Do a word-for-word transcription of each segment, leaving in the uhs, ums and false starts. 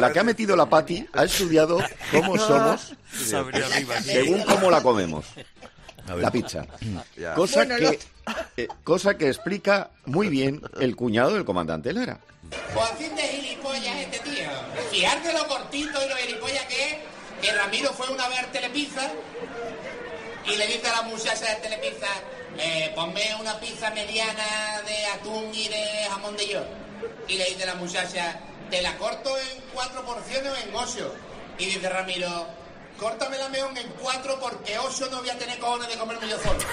la que ha metido la Pati ha estudiado cómo somos según cómo la comemos. La pizza. Cosa Bueno, que eh, cosa que explica muy bien el cuñado del comandante Lara. Pues así de gilipollas este tío. Fijar de lo cortito y lo gilipollas que es, que Ramiro fue una vez a Telepizza y le dice a la muchacha de Telepizza, eh, ponme una pizza mediana de atún y de jamón de york. Y le dice la muchacha, ¿te la corto en cuatro porciones o en ocho? Y dice Ramiro, córtame la meón en cuatro porque ocho no voy a tener cojones de comerme yo solo.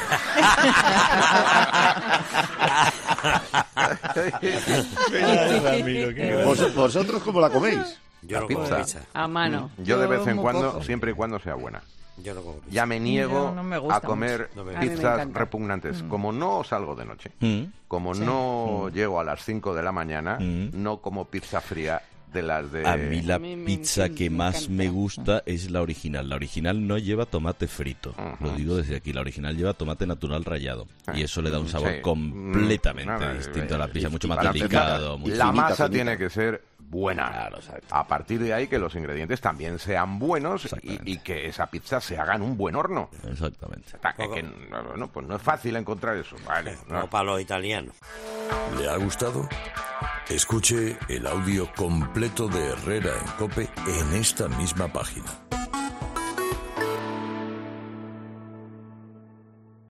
¿Vos, ¿Vosotros cómo la coméis? Yo La no como pizza. pizza. A mano. Yo de vez en muy cuando, poco. siempre y cuando sea buena. Yo no como pizza. Ya me niego Yo no me gusta a comer mucho. No me- A mí me pizzas encanta. repugnantes. Como no salgo de noche, Mm. como Sí. no llego a las cinco de la mañana, Mm. no como pizza fría de las de... A mí la A mí me pizza encanta, que me más encanta. me gusta es la original. La original no lleva tomate frito. Lo digo desde aquí. La original lleva tomate natural rallado. Y eso le da un sabor Sí. completamente Mm, distinto a la pizza. y Mucho más para empezar, delicado. mucho- La finita, masa finita. tiene que ser buena. Claro, exacto. A partir de ahí que los ingredientes también sean buenos y, Exactamente. y que esa pizza se haga en un buen horno. Exactamente. Ta- que- que no, no, pues no es fácil encontrar eso. Vale, no. Como para los italianos. ¿Le ha gustado? Escuche el audio completo de Herrera en COPE en esta misma página.